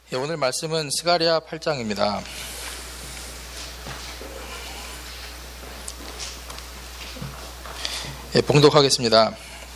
오늘 말씀은 스가랴 8장입니다. 봉독하겠습니다.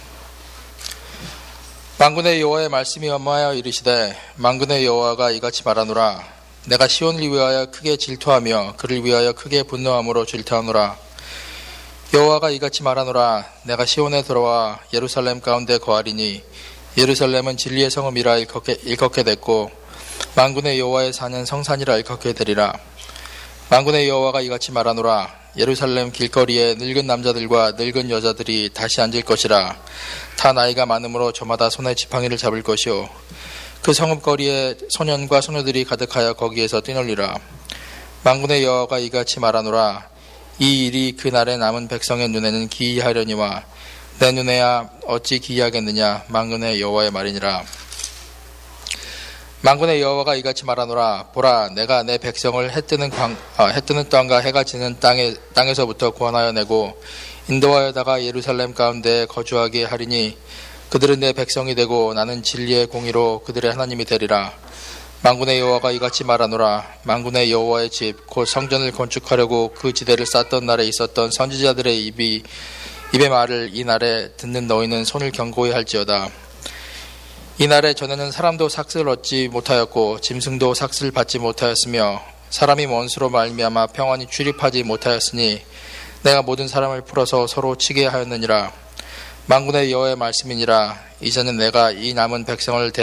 만군의 여호와의 말씀이 엄하여 이르시되 만군의 여호와가 이같이 말하노라. 내가 시온을 위하여 크게 질투하며 그를 위하여 크게 분노함으로 질투하노라. 여호와가 이같이 말하노라. 내가 시온에 들어와 예루살렘 가운데 거하리니 예루살렘은 진리의 성읍이라 일컫게 됐고 만군의 여호와의 산은 성산이라 일컫게 되리라. 만군의 여호와가 이같이 말하노라. 예루살렘 길거리에 늙은 남자들과 늙은 여자들이 다시 앉을 것이라. 다 나이가 많으므로 저마다 손에 지팡이를 잡을 것이요 그 성읍거리에 소년과 소녀들이 가득하여 거기에서 뛰놀리라. 만군의 여호와가 이같이 말하노라. 이 일이 그날에 남은 백성의 눈에는 기이하려니와 내 눈에야 어찌 기이하겠느냐. 만군의 여호와의 말이니라. 만군의 여호와가 이같이 말하노라. 보라, 내가 내 백성을 해 뜨는 땅과 해가 지는 땅에서부터 구원하여 내고 인도하여다가 예루살렘 가운데 거주하게 하리니 그들은 내 백성이 되고 나는 진리의 공의로 그들의 하나님이 되리라. 만군의 여호와가 이같이 말하노라. 만군의 여호와의 집 곧 성전을 건축하려고 그 지대를 쌓던 날에 있었던 선지자들의 입의 말을 이 날에 듣는 너희는 손을 견고히 할지어다. 이날에 전에는 사람도 삭슬을 얻지 못하였고 짐승도 삭슬을 받지 못하였으며 사람이 원수로 말미암아 평안히 출입하지 못하였으니 내가 모든 사람을 풀어서 서로 치게 하였느니라. 만군의 여호와의 말씀이니라. 이제는 내가 이 남은 백성을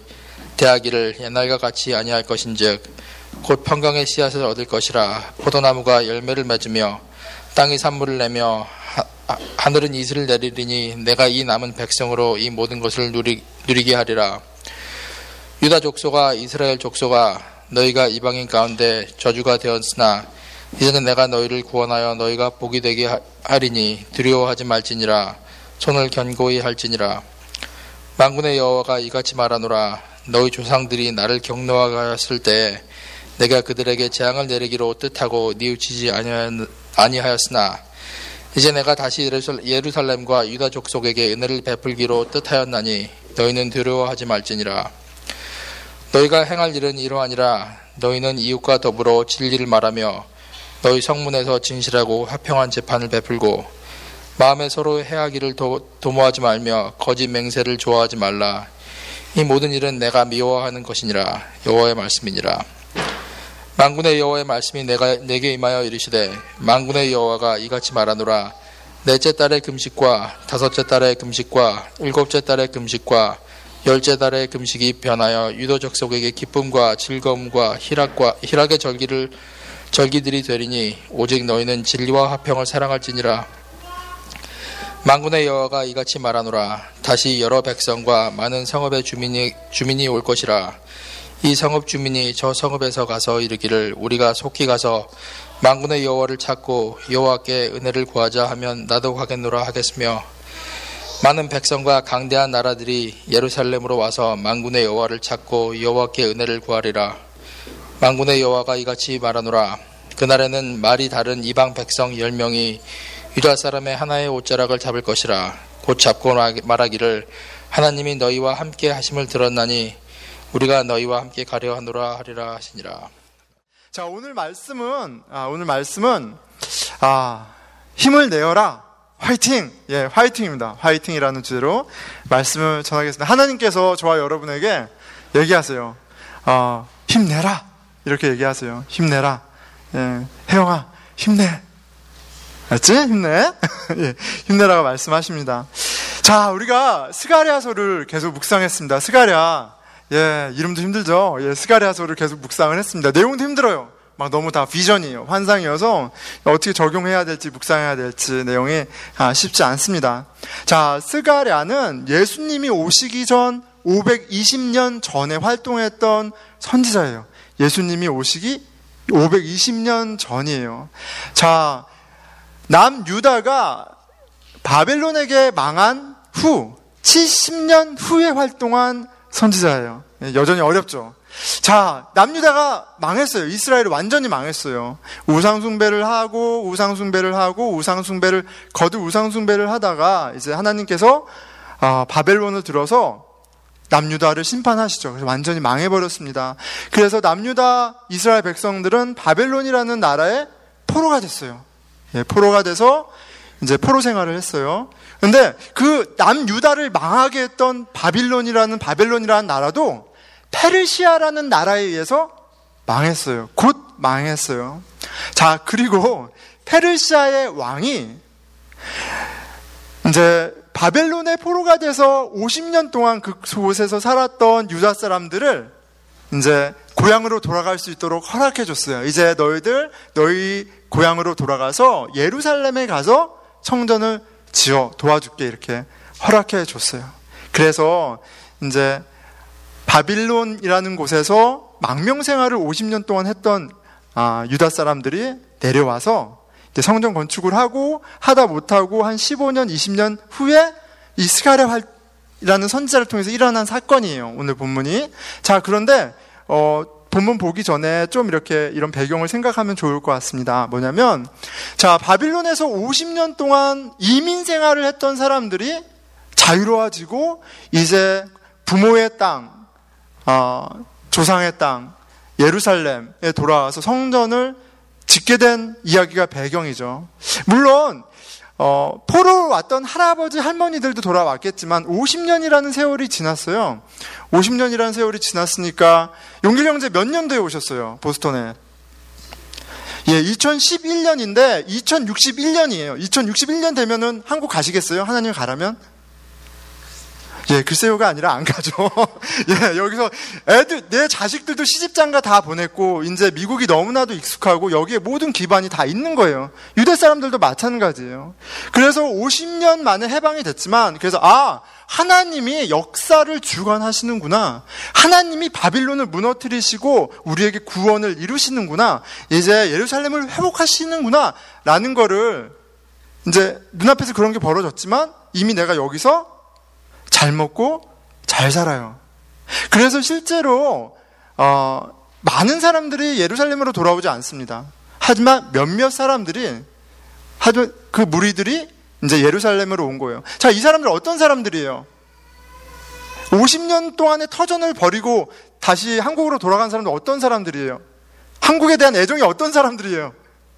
대하기를 옛날과 같이 아니할 것인즉 곧 평강의 씨앗을 얻을 것이라. 포도나무가 열매를 맺으며 땅이 산물을 내며 하늘은 이슬을 내리리니 내가 이 남은 백성으로 이 모든 것을 누리게 하리라. 유다 족속아 이스라엘 족속아 너희가 이방인 가운데 저주가 되었으나 이제는 내가 너희를 구원하여 너희가 복이 되게 하리니 두려워하지 말지니라. 손을 견고히 할지니라. 만군의 여호와가 이같이 말하노라. 너희 조상들이 나를 경노하였을 때에 내가 그들에게 재앙을 내리기로 뜻하고 뉘우치지 아니하였으나 이제 내가 다시 예루살렘과 유다 족속에게 은혜를 베풀기로 뜻하였나니 너희는 두려워하지 말지니라. 너희가 행할 일은 이러하니라. 너희는 이웃과 더불어 진리를 말하며 너희 성문에서 진실하고 화평한 재판을 베풀고 마음에 서로 해하기를 도모하지 말며 거짓 맹세를 좋아하지 말라. 이 모든 일은 내가 미워하는 것이니라. 여호와의 말씀이니라. 만군의 여호와의 말씀이 내게 임하여 이르시되 만군의 여호와가 이같이 말하노라. 넷째 달의 금식과 다섯째 달의 금식과 일곱째 달의 금식과 열째 달의 금식이 변하여 유다 족속에게 기쁨과 즐거움과 희락의 절기들이 되리니 오직 너희는 진리와 화평을 사랑할지니라. 만군의 여호와가 이같이 말하노라. 다시 여러 백성과 많은 성읍의 주민이 올 것이라. 이 성읍 주민이 저 성읍에서 가서 이르기를 우리가 속히 가서 만군의 여호와를 찾고 여호와께 은혜를 구하자 하면 나도 가겠노라 하겠으며 많은 백성과 강대한 나라들이 예루살렘으로 와서 만군의 여호와를 찾고 여호와께 은혜를 구하리라. 만군의 여호와가 이같이 말하노라. 그날에는 말이 다른 이방 백성 10명이 유다 사람의 하나의 옷자락을 잡을 것이라. 곧 잡고 말하기를 하나님이 너희와 함께 하심을 들었나니 우리가 너희와 함께 가려 하노라 하리라 하시니라. 자, 오늘 말씀은 힘을 내어라. 화이팅! 예, 화이팅입니다. 화이팅이라는 주제로 말씀을 전하겠습니다. 하나님께서 저와 여러분에게 얘기하세요. 힘내라. 이렇게 얘기하세요. 힘내라. 예, 혜영아, 힘내. 알지? 힘내. 예, 힘내라고 말씀하십니다. 자, 우리가 스가랴서를 계속 묵상했습니다. 스가랴. 예, 이름도 힘들죠? 예, 스가랴서를 계속 묵상을 했습니다. 내용도 힘들어요. 막 너무 다 비전이에요. 환상이어서 어떻게 적용해야 될지, 묵상해야 될지 내용이 쉽지 않습니다. 자, 스가랴는 예수님이 오시기 전 520년 전에 활동했던 선지자예요. 예수님이 오시기 520년 전이에요. 자, 남유다가 바벨론에게 망한 후 70년 후에 활동한 선지자예요. 여전히 어렵죠. 자, 남유다가 망했어요. 이스라엘이 완전히 망했어요. 우상숭배를 하고 거듭 우상숭배를 하다가 이제 하나님께서 바벨론을 들어서 남유다를 심판하시죠. 그래서 완전히 망해버렸습니다. 그래서 남유다 이스라엘 백성들은 바벨론이라는 나라의 포로가 됐어요. 예, 포로가 돼서 이제 포로 생활을 했어요. 근데 그 남유다를 망하게 했던 바벨론이라는 나라도 페르시아라는 나라에 의해서 망했어요. 곧 망했어요. 자, 그리고 페르시아의 왕이 이제 바벨론의 포로가 돼서 50년 동안 그곳에서 살았던 유다 사람들을 이제 고향으로 돌아갈 수 있도록 허락해 줬어요. 이제 너희 고향으로 돌아가서 예루살렘에 가서 성전을 지어 도와줄게, 이렇게 허락해 줬어요. 그래서 이제 바빌론이라는 곳에서 망명 생활을 50년 동안 했던 유다 사람들이 내려와서 이제 성전 건축을 하다 못하고 한 15년, 20년 후에 이 스가랴라는 선지자를 통해서 일어난 사건이에요. 오늘 본문이. 자, 그런데 본문 보기 전에 좀 이런 배경을 생각하면 좋을 것 같습니다. 뭐냐면, 자, 바빌론에서 50년 동안 이민 생활을 했던 사람들이 자유로워지고 이제 부모의 땅, 조상의 땅, 예루살렘에 돌아와서 성전을 짓게 된 이야기가 배경이죠. 물론 포로로 왔던 할아버지 할머니들도 돌아왔겠지만 50년이라는 세월이 지났어요. 50년이라는 세월이 지났으니까 용길 형제 몇 년도에 오셨어요? 보스턴에. 예, 2011년인데 2061년이에요. 2061년 되면은 한국 가시겠어요? 하나님 가라면? 예, 글쎄요가 아니라 안 가죠. 예, 여기서 내 자식들도 시집장가 다 보냈고, 이제 미국이 너무나도 익숙하고, 여기에 모든 기반이 다 있는 거예요. 유대 사람들도 마찬가지예요. 그래서 50년 만에 해방이 됐지만, 그래서, 하나님이 역사를 주관하시는구나. 하나님이 바빌론을 무너뜨리시고, 우리에게 구원을 이루시는구나. 이제 예루살렘을 회복하시는구나. 라는 거를, 이제 눈앞에서 그런 게 벌어졌지만, 이미 내가 여기서 잘 먹고 잘 살아요. 그래서 실제로 많은 사람들이 예루살렘으로 돌아오지 않습니다. 하지만 몇몇 사람들이, 그 무리들이 이제 예루살렘으로 온 거예요. 자, 이 사람들 어떤 사람들이에요? 50년 동안의 터전을 버리고 다시 한국으로 돌아간 사람들 어떤 사람들이에요? 한국에 대한 애정이 어떤 사람들이에요?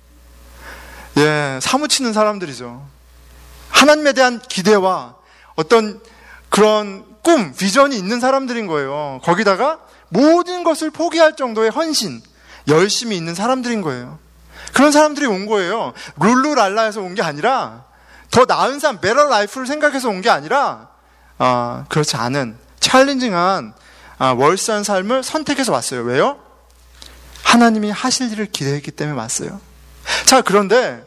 예, 사무치는 사람들이죠. 하나님에 대한 기대와 어떤 그런 꿈, 비전이 있는 사람들인 거예요. 거기다가 모든 것을 포기할 정도의 헌신, 열심이 있는 사람들인 거예요. 그런 사람들이 온 거예요. 룰루랄라에서 온 게 아니라, 더 나은 삶, 베러 라이프를 생각해서 온 게 아니라, 그렇지 않은 챌린징한 월스한 삶을 선택해서 왔어요. 왜요? 하나님이 하실 일을 기대했기 때문에 왔어요. 자, 그런데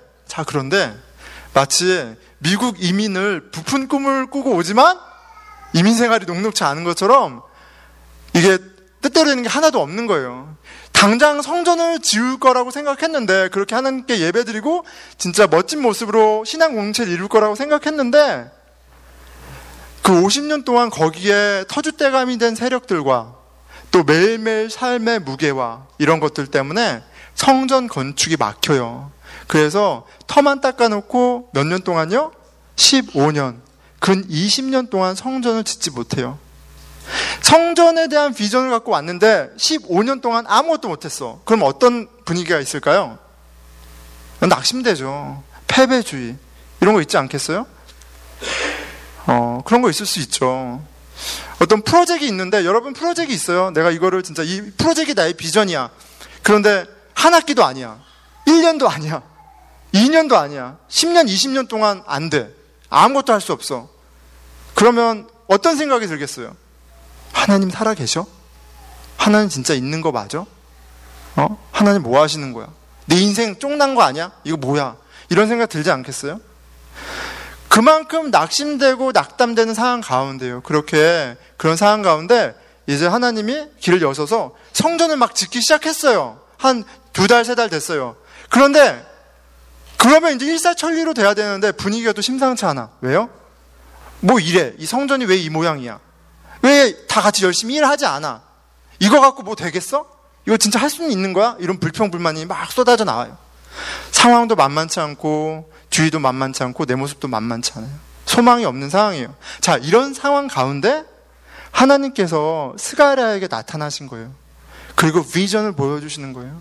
마치 미국 이민을 부푼 꿈을 꾸고 오지만 이민 생활이 녹록지 않은 것처럼 이게 뜻대로 되는 게 하나도 없는 거예요. 당장 성전을 지을 거라고 생각했는데, 그렇게 하나님께 예배드리고 진짜 멋진 모습으로 신앙 공동체를 이룰 거라고 생각했는데, 그 50년 동안 거기에 터줏대감이 된 세력들과 또 매일매일 삶의 무게와 이런 것들 때문에 성전 건축이 막혀요. 그래서 터만 닦아놓고 몇 년 동안요? 15년. 근 20년 동안 성전을 짓지 못해요. 성전에 대한 비전을 갖고 왔는데 15년 동안 아무것도 못했어. 그럼 어떤 분위기가 있을까요? 낙심되죠. 패배주의. 이런 거 있지 않겠어요? 그런 거 있을 수 있죠. 어떤 프로젝트가 있는데, 여러분 프로젝트가 있어요. 내가 이거를 진짜 이 프로젝트가 나의 비전이야. 그런데 한 학기도 아니야. 1년도 아니야. 2년도 아니야. 10년, 20년 동안 안 돼. 아무것도 할 수 없어. 그러면 어떤 생각이 들겠어요? 하나님 살아계셔? 하나님 진짜 있는 거 맞아? 하나님 뭐 하시는 거야? 내 인생 쫑난 거 아니야? 이거 뭐야? 이런 생각 들지 않겠어요? 그만큼 낙심되고 낙담되는 상황 가운데요. 그런 상황 가운데 이제 하나님이 길을 여셔서 성전을 막 짓기 시작했어요. 한 2달, 3달 됐어요. 그런데 그러면 이제 일사천리로 돼야 되는데 분위기가 또 심상치 않아. 왜요? 뭐 이래. 이 성전이 왜 이 모양이야? 왜 다 같이 열심히 일하지 않아? 이거 갖고 뭐 되겠어? 이거 진짜 할 수는 있는 거야? 이런 불평불만이 막 쏟아져 나와요. 상황도 만만치 않고 주의도 만만치 않고 내 모습도 만만치 않아요. 소망이 없는 상황이에요. 자, 이런 상황 가운데 하나님께서 스가랴에게 나타나신 거예요. 그리고 비전을 보여주시는 거예요.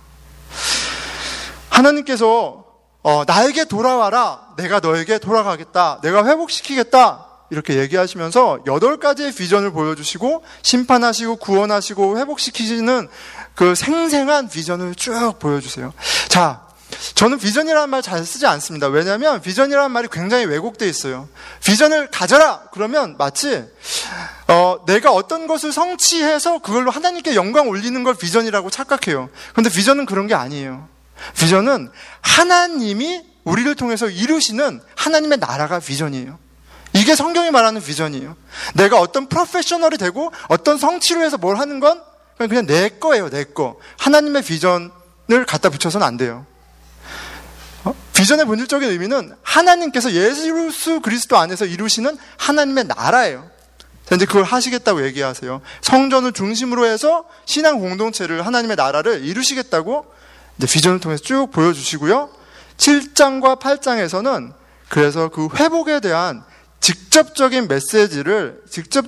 하나님께서 나에게 돌아와라. 내가 너에게 돌아가겠다. 내가 회복시키겠다. 이렇게 얘기하시면서 8가지의 비전을 보여주시고 심판하시고 구원하시고 회복시키시는 그 생생한 비전을 쭉 보여주세요. 자, 저는 비전이라는 말 잘 쓰지 않습니다. 왜냐하면 비전이라는 말이 굉장히 왜곡되어 있어요. 비전을 가져라! 그러면 마치 내가 어떤 것을 성취해서 그걸로 하나님께 영광 올리는 걸 비전이라고 착각해요. 그런데 비전은 그런 게 아니에요. 비전은 하나님이 우리를 통해서 이루시는 하나님의 나라가 비전이에요. 이게 성경이 말하는 비전이에요. 내가 어떤 프로페셔널이 되고 어떤 성취를 해서 뭘 하는 건 그냥 내 거예요. 내 거. 하나님의 비전을 갖다 붙여서는 안 돼요. 비전의 본질적인 의미는 하나님께서 예수 그리스도 안에서 이루시는 하나님의 나라예요. 이제 그걸 하시겠다고 얘기하세요. 성전을 중심으로 해서 신앙 공동체를, 하나님의 나라를 이루시겠다고 이제 비전을 통해서 쭉 보여주시고요. 7장과 8장에서는 그래서 그 회복에 대한 직접적인 메시지를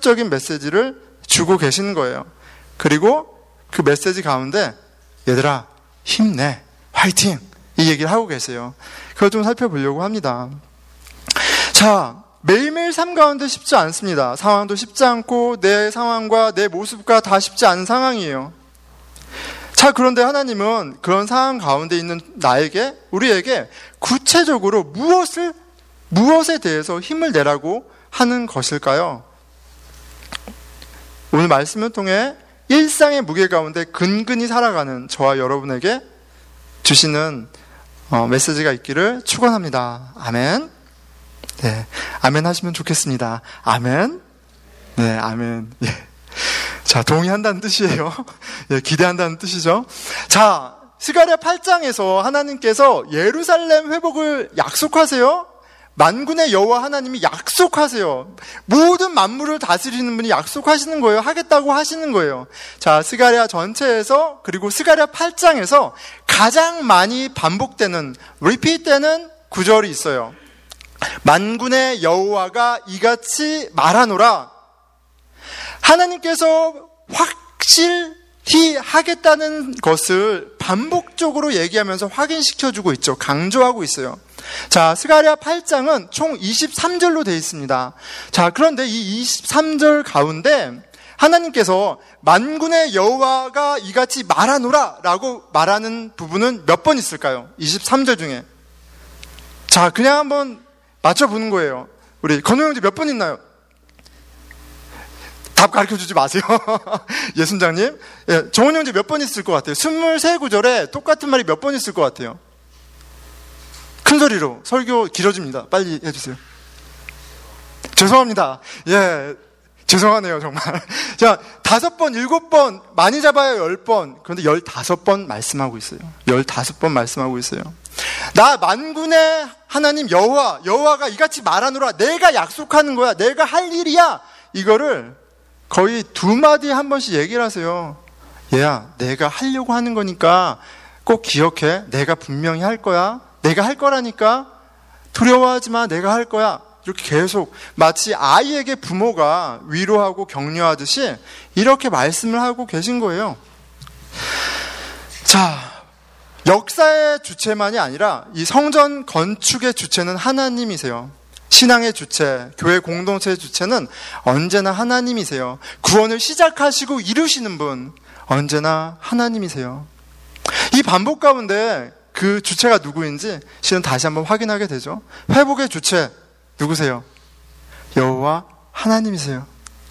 주고 계시는 거예요. 그리고 그 메시지 가운데 얘들아 힘내, 화이팅, 이 얘기를 하고 계세요. 그걸 좀 살펴보려고 합니다. 자, 매일매일 삶 가운데 쉽지 않습니다. 상황도 쉽지 않고 내 상황과 내 모습과 다 쉽지 않은 상황이에요. 자, 그런데 하나님은 그런 상황 가운데 있는 우리에게 구체적으로 무엇에 대해서 힘을 내라고 하는 것일까요? 오늘 말씀을 통해 일상의 무게 가운데 근근히 살아가는 저와 여러분에게 주시는 메시지가 있기를 축원합니다. 아멘. 네, 아멘 하시면 좋겠습니다. 아멘. 네, 아멘. 예. 자, 동의한다는 뜻이에요. 예, 기대한다는 뜻이죠. 자, 스가랴 8장에서 하나님께서 예루살렘 회복을 약속하세요. 만군의 여호와 하나님이 약속하세요. 모든 만물을 다스리는 분이 약속하시는 거예요. 하겠다고 하시는 거예요. 자, 스가랴 전체에서 그리고 스가랴 8장에서 가장 많이 반복되는 리피트되는 구절이 있어요. 만군의 여호와가 이같이 말하노라. 하나님께서 확실히 하겠다는 것을 반복적으로 얘기하면서 확인시켜주고 있죠. 강조하고 있어요. 자, 스가랴 8장은 총 23절로 되어 있습니다. 자, 그런데 이 23절 가운데 하나님께서 만군의 여호와가 이같이 말하노라 라고 말하는 부분은 몇 번 있을까요? 23절 중에. 자, 그냥 한번 맞춰보는 거예요. 우리 건우 형제 몇 번 있나요? 답 가르쳐주지 마세요. 예순장님. 예, 정원 형제 몇 번 있을 것 같아요? 23구절에 똑같은 말이 몇 번 있을 것 같아요? 큰 소리로. 설교 길어집니다. 빨리 해주세요. 죄송합니다. 예, 죄송하네요, 정말. 자, 5번, 7번, 많이 잡아야 10번. 그런데 15번 말씀하고 있어요. 15번 말씀하고 있어요. 나 만군의 하나님 여호와가 이같이 말하노라. 내가 약속하는 거야. 내가 할 일이야. 이거를 거의 2마디에 한 번씩 얘기를 하세요. 얘야, 내가 하려고 하는 거니까 꼭 기억해. 내가 분명히 할 거야. 내가 할 거라니까. 두려워하지 마. 내가 할 거야. 이렇게 계속 마치 아이에게 부모가 위로하고 격려하듯이 이렇게 말씀을 하고 계신 거예요. 자, 역사의 주체만이 아니라 이 성전 건축의 주체는 하나님이세요. 신앙의 주체, 교회 공동체의 주체는 언제나 하나님이세요. 구원을 시작하시고 이루시는 분, 언제나 하나님이세요. 이 반복 가운데 그 주체가 누구인지 실은 다시 한번 확인하게 되죠. 회복의 주체 누구세요? 여호와 하나님이세요.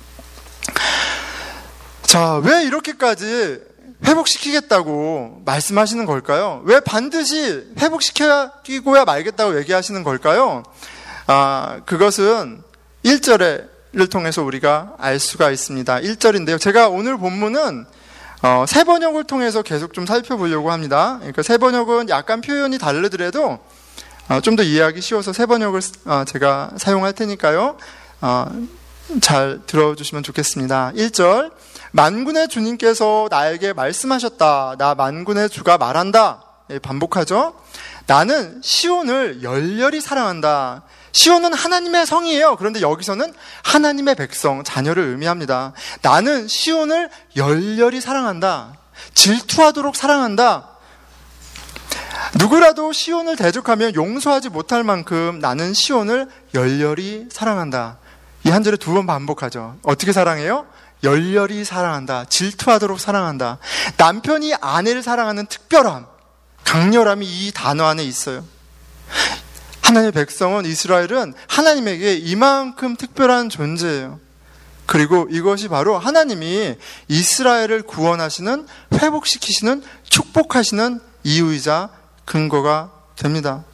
자, 왜 이렇게까지 회복시키겠다고 말씀하시는 걸까요? 왜 반드시 회복시키고야 말겠다고 얘기하시는 걸까요? 그것은 1절을 통해서 우리가 알 수가 있습니다. 1절인데요. 제가 오늘 본문은 새 번역을 통해서 계속 좀 살펴보려고 합니다. 그러니까 새 번역은 약간 표현이 다르더라도 좀 더 이해하기 쉬워서 새 번역을 제가 사용할 테니까요. 잘 들어주시면 좋겠습니다. 1절, 만군의 주님께서 나에게 말씀하셨다. 나 만군의 주가 말한다. 반복하죠. 나는 시온을 열렬히 사랑한다. 시온은 하나님의 성이에요. 그런데 여기서는 하나님의 백성, 자녀를 의미합니다. 나는 시온을 열렬히 사랑한다. 질투하도록 사랑한다. 누구라도 시온을 대적하면 용서하지 못할 만큼 나는 시온을 열렬히 사랑한다. 이 한 절에 2번 반복하죠. 어떻게 사랑해요? 열렬히 사랑한다. 질투하도록 사랑한다. 남편이 아내를 사랑하는 특별함, 강렬함이 이 단어 안에 있어요. 하나님의 백성은, 이스라엘은 하나님에게 이만큼 특별한 존재예요. 그리고 이것이 바로 하나님이 이스라엘을 구원하시는, 회복시키시는, 축복하시는 이유이자 근거가 됩니다.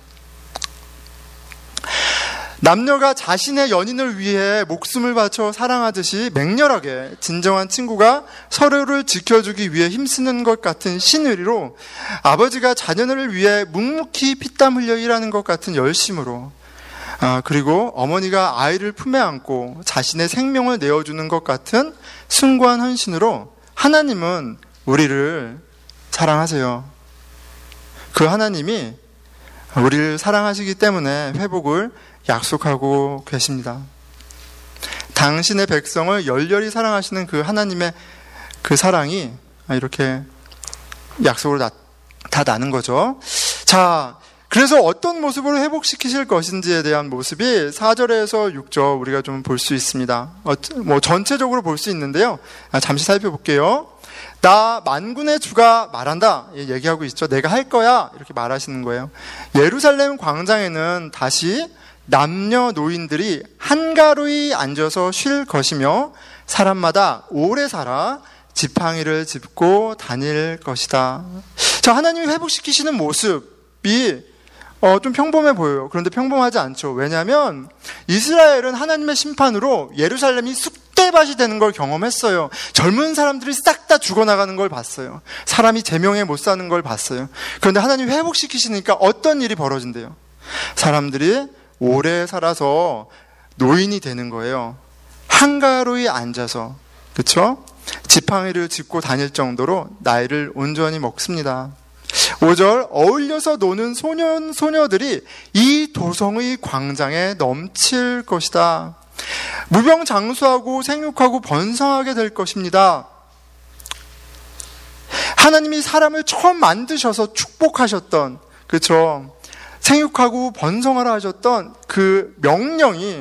남녀가 자신의 연인을 위해 목숨을 바쳐 사랑하듯이 맹렬하게 진정한 친구가 서로를 지켜주기 위해 힘쓰는 것 같은 신의리로, 아버지가 자녀를 위해 묵묵히 피땀 흘려 일하는 것 같은 열심으로, 그리고 어머니가 아이를 품에 안고 자신의 생명을 내어주는 것 같은 숭고한 헌신으로 하나님은 우리를 사랑하세요. 그 하나님이 우리를 사랑하시기 때문에 회복을 약속하고 계십니다. 당신의 백성을 열렬히 사랑하시는 그 하나님의 그 사랑이 이렇게 약속으로 다 나는 거죠. 자, 그래서 어떤 모습으로 회복시키실 것인지에 대한 모습이 4절에서 6절 우리가 좀 볼 수 있습니다. 전체적으로 볼 수 있는데요. 잠시 살펴볼게요. 나 만군의 주가 말한다, 얘기하고 있죠. 내가 할 거야, 이렇게 말하시는 거예요. 예루살렘 광장에는 다시 남녀 노인들이 한가로이 앉아서 쉴 것이며 사람마다 오래 살아 지팡이를 짚고 다닐 것이다. 자, 하나님이 회복시키시는 모습이 좀 평범해 보여요. 그런데 평범하지 않죠. 왜냐하면 이스라엘은 하나님의 심판으로 예루살렘이 쑥대밭이 되는 걸 경험했어요. 젊은 사람들이 싹 다 죽어나가는 걸 봤어요. 사람이 제명에 못 사는 걸 봤어요. 그런데 하나님이 회복시키시니까 어떤 일이 벌어진대요? 사람들이 오래 살아서 노인이 되는 거예요. 한가로이 앉아서, 그렇죠? 지팡이를 짚고 다닐 정도로 나이를 온전히 먹습니다. 5절, 어울려서 노는 소년들이 이 도성의 광장에 넘칠 것이다. 무병장수하고 생육하고 번성하게 될 것입니다. 하나님이 사람을 처음 만드셔서 축복하셨던, 그렇죠? 생육하고 번성하라 하셨던 그 명령이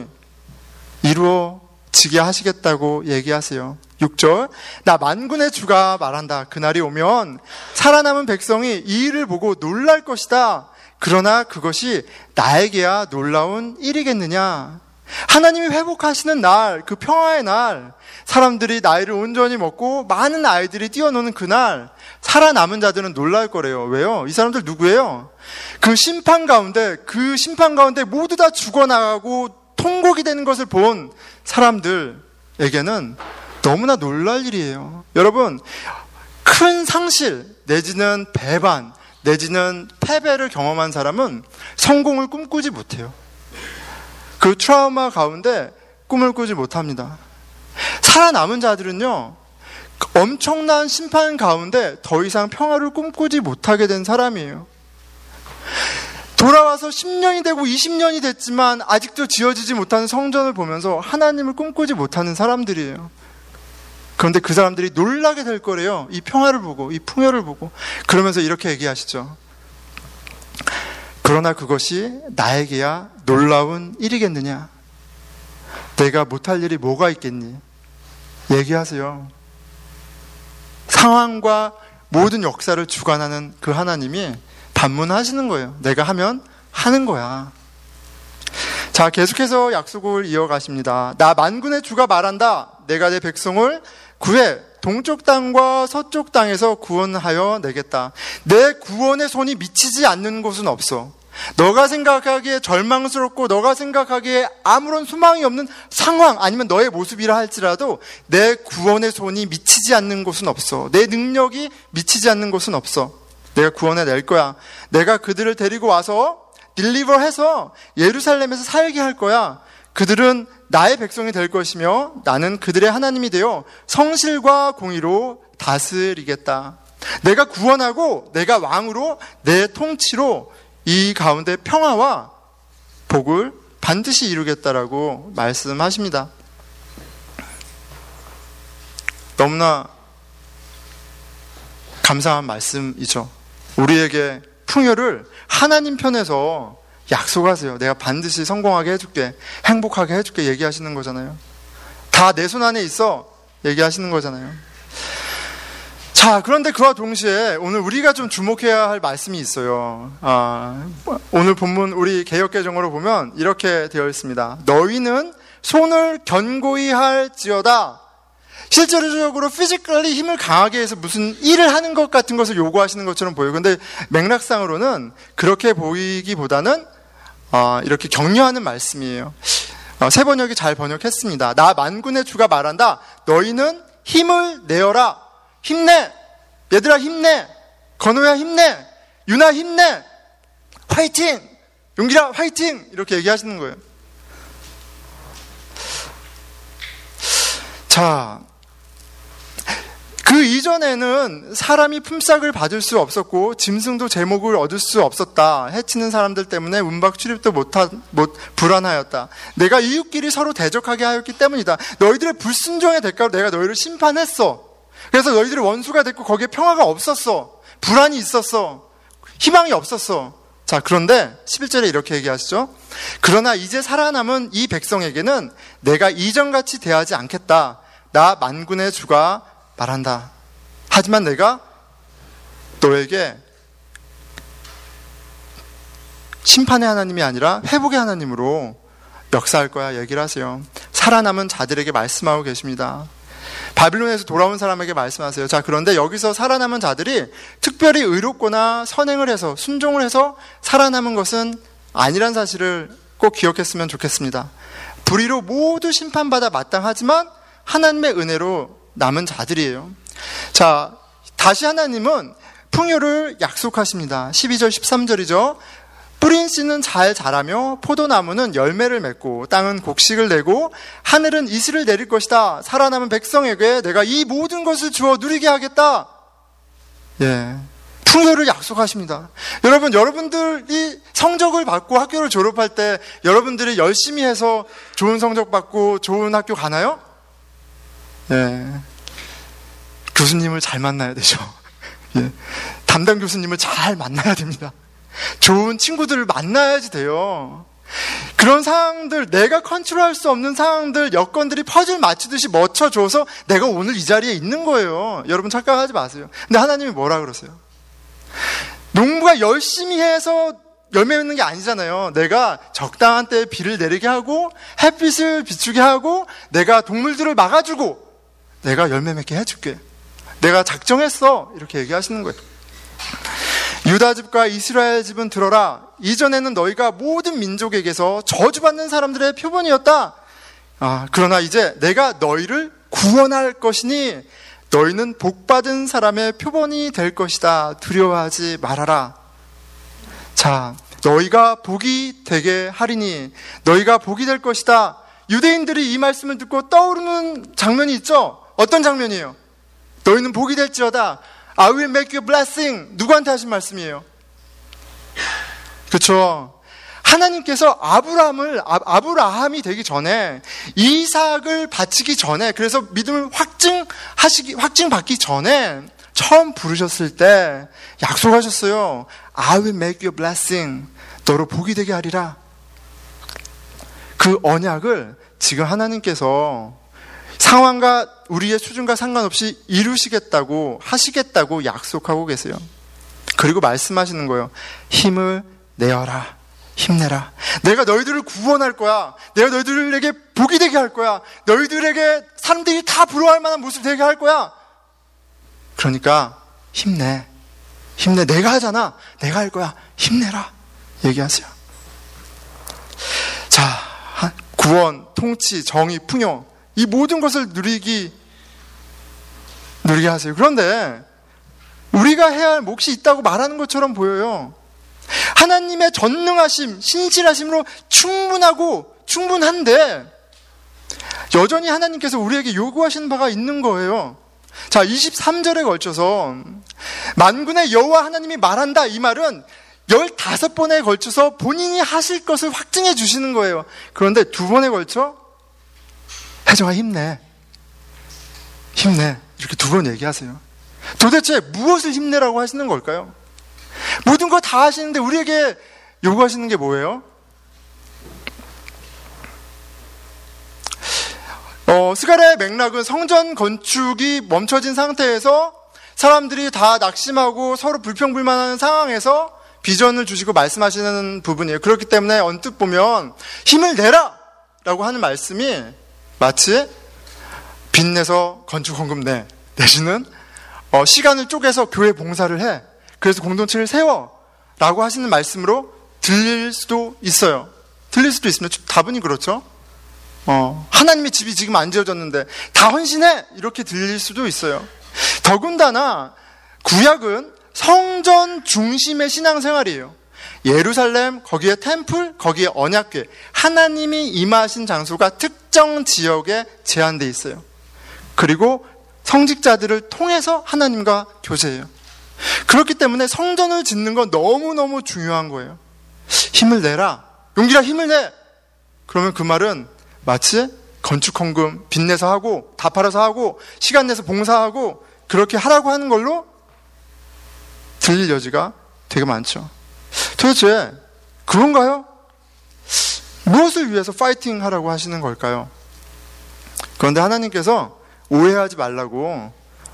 이루어지게 하시겠다고 얘기하세요. 6절, 나 만군의 주가 말한다. 그날이 오면 살아남은 백성이 이 일을 보고 놀랄 것이다. 그러나 그것이 나에게야 놀라운 일이겠느냐. 하나님이 회복하시는 날, 그 평화의 날, 사람들이 나이를 온전히 먹고 많은 아이들이 뛰어노는 그날, 살아남은 자들은 놀랄 거래요. 왜요? 이 사람들 누구예요? 그 심판 가운데 모두 다 죽어나가고 통곡이 되는 것을 본 사람들에게는 너무나 놀랄 일이에요. 여러분, 큰 상실 내지는 배반 내지는 패배를 경험한 사람은 성공을 꿈꾸지 못해요. 그 트라우마 가운데 꿈을 꾸지 못합니다. 살아남은 자들은요, 엄청난 심판 가운데 더 이상 평화를 꿈꾸지 못하게 된 사람이에요. 돌아와서 10년이 되고 20년이 됐지만 아직도 지어지지 못하는 성전을 보면서 하나님을 꿈꾸지 못하는 사람들이에요. 그런데 그 사람들이 놀라게 될 거래요. 이 평화를 보고, 이 풍요를 보고. 그러면서 이렇게 얘기하시죠. 그러나 그것이 나에게야 놀라운 일이겠느냐? 내가 못할 일이 뭐가 있겠니? 얘기하세요. 상황과 모든 역사를 주관하는 그 하나님이 반문하시는 거예요. 내가 하면 하는 거야. 자, 계속해서 약속을 이어가십니다. 나 만군의 주가 말한다. 내가 내 백성을 구해 동쪽 땅과 서쪽 땅에서 구원하여 내겠다. 내 구원의 손이 미치지 않는 곳은 없어. 너가 생각하기에 절망스럽고 너가 생각하기에 아무런 소망이 없는 상황 아니면 너의 모습이라 할지라도 내 구원의 손이 미치지 않는 곳은 없어. 내 능력이 미치지 않는 곳은 없어. 내가 구원해낼 거야. 내가 그들을 데리고 와서 딜리버해서 예루살렘에서 살게 할 거야. 그들은 나의 백성이 될 것이며 나는 그들의 하나님이 되어 성실과 공의로 다스리겠다. 내가 구원하고 내가 왕으로 내 통치로 이 가운데 평화와 복을 반드시 이루겠다라고 말씀하십니다. 너무나 감사한 말씀이죠. 우리에게 풍요를 하나님 편에서 약속하세요. 내가 반드시 성공하게 해줄게, 행복하게 해줄게 얘기하시는 거잖아요. 다 내 손 안에 있어 얘기하시는 거잖아요. 자, 그런데 그와 동시에 오늘 우리가 좀 주목해야 할 말씀이 있어요. 오늘 본문 우리 개역개정으로 보면 이렇게 되어 있습니다. 너희는 손을 견고히 할지어다. 실제적으로 피지컬리 힘을 강하게 해서 무슨 일을 하는 것 같은 것을 요구하시는 것처럼 보여요. 근데 맥락상으로는 그렇게 보이기보다는 이렇게 격려하는 말씀이에요. 새 번역이 잘 번역했습니다. 나 만군의 주가 말한다. 너희는 힘을 내어라. 힘내. 얘들아 힘내. 건호야 힘내. 유나 힘내. 화이팅. 용기라 화이팅. 이렇게 얘기하시는 거예요. 자, 그 이전에는 사람이 품삯을 받을 수 없었고 짐승도 제목을 얻을 수 없었다. 해치는 사람들 때문에 문밖 출입도 불안하였다. 내가 이웃끼리 서로 대적하게 하였기 때문이다. 너희들의 불순종의 대가로 내가 너희를 심판했어. 그래서 너희들이 원수가 됐고 거기에 평화가 없었어. 불안이 있었어. 희망이 없었어. 자, 그런데 11절에 이렇게 얘기하시죠. 그러나 이제 살아남은 이 백성에게는 내가 이전같이 대하지 않겠다. 나 만군의 주가 말한다. 하지만 내가 너에게 심판의 하나님이 아니라 회복의 하나님으로 역사할 거야 얘기를 하세요. 살아남은 자들에게 말씀하고 계십니다. 바빌론에서 돌아온 사람에게 말씀하세요. 자, 그런데 여기서 살아남은 자들이 특별히 의롭거나 선행을 해서 순종을 해서 살아남은 것은 아니란 사실을 꼭 기억했으면 좋겠습니다. 불의로 모두 심판받아 마땅하지만 하나님의 은혜로 남은 자들이에요. 자, 다시 하나님은 풍요를 약속하십니다. 12절 13절이죠. 뿌린 씨는 잘 자라며 포도나무는 열매를 맺고 땅은 곡식을 내고 하늘은 이슬을 내릴 것이다. 살아남은 백성에게 내가 이 모든 것을 주어 누리게 하겠다. 예, 풍요를 약속하십니다. 여러분, 여러분들이 성적을 받고 학교를 졸업할 때 여러분들이 열심히 해서 좋은 성적 받고 좋은 학교 가나요? 예, 교수님을 잘 만나야 되죠. 예, 담당 교수님을 잘 만나야 됩니다. 좋은 친구들을 만나야지 돼요. 그런 상황들, 내가 컨트롤할 수 없는 상황들, 여건들이 퍼즐 맞추듯이 맞춰줘서 내가 오늘 이 자리에 있는 거예요. 여러분 착각하지 마세요. 근데 하나님이 뭐라 그러세요? 농부가 열심히 해서 열매 맺는 게 아니잖아요. 내가 적당한 때에 비를 내리게 하고 햇빛을 비추게 하고 내가 동물들을 막아주고 내가 열매 맺게 해줄게. 내가 작정했어. 이렇게 얘기하시는 거예요. 유다 집과 이스라엘 집은 들어라. 이전에는 너희가 모든 민족에게서 저주받는 사람들의 표본이었다. 그러나 이제 내가 너희를 구원할 것이니 너희는 복받은 사람의 표본이 될 것이다. 두려워하지 말아라. 자, 너희가 복이 되게 하리니 너희가 복이 될 것이다. 유대인들이 이 말씀을 듣고 떠오르는 장면이 있죠. 어떤 장면이에요? 너희는 복이 될지어다. I will make you a blessing. 누구한테 하신 말씀이에요? 그렇죠. 하나님께서 아브라함이 되기 전에 이삭을 바치기 전에, 그래서 믿음을 확증받기 전에 처음 부르셨을 때 약속하셨어요. I will make you a blessing. 너로 복이 되게 하리라. 그 언약을 지금 하나님께서 상황과 우리의 수준과 상관없이 이루시겠다고 하시겠다고 약속하고 계세요. 그리고 말씀하시는 거예요. 힘을 내어라. 힘내라. 내가 너희들을 구원할 거야. 내가 너희들에게 복이 되게 할 거야. 너희들에게 사람들이 다 부러워할 만한 모습 되게 할 거야. 그러니까 힘내. 힘내. 내가 하잖아. 내가 할 거야. 힘내라. 얘기하세요. 자, 구원, 통치, 정의, 풍요, 이 모든 것을 누리게 하세요. 그런데 우리가 해야 할 몫이 있다고 말하는 것처럼 보여요. 하나님의 전능하심, 신실하심으로 충분한데 여전히 하나님께서 우리에게 요구하시는 바가 있는 거예요. 자, 23절에 걸쳐서 만군의 여호와 하나님이 말한다. 이 말은 15번에 걸쳐서 본인이 하실 것을 확증해 주시는 거예요. 그런데 2번에 걸쳐 혜정아 힘내. 힘내. 이렇게 2번 얘기하세요. 도대체 무엇을 힘내라고 하시는 걸까요? 모든 거 다 하시는데 우리에게 요구하시는 게 뭐예요? 스가랴의 맥락은 성전 건축이 멈춰진 상태에서 사람들이 다 낙심하고 서로 불평불만하는 상황에서 비전을 주시고 말씀하시는 부분이에요. 그렇기 때문에 언뜻 보면 힘을 내라! 라고 하는 말씀이 마치 빚내서 건축 헌금 내시는 시간을 쪼개서 교회 봉사를 해. 그래서 공동체를 세워. 라고 하시는 말씀으로 들릴 수도 있어요. 들릴 수도 있습니다. 다분히 그렇죠. 하나님의 집이 지금 안 지어졌는데 다 헌신해! 이렇게 들릴 수도 있어요. 더군다나 구약은 성전 중심의 신앙생활이에요. 예루살렘, 거기에 템플, 거기에 언약궤, 하나님이 임하신 장소가 특정 지역에 제한되어 있어요. 그리고 성직자들을 통해서 하나님과 교제해요. 그렇기 때문에 성전을 짓는 건 너무너무 중요한 거예요. 힘을 내라. 용기라 힘을 내! 그러면 그 말은 마치 건축헌금 빚내서 하고 다 팔아서 하고 시간 내서 봉사하고 그렇게 하라고 하는 걸로 들릴 여지가 되게 많죠. 도대체 그런가요? 무엇을 위해서 파이팅 하라고 하시는 걸까요? 그런데 하나님께서 오해하지 말라고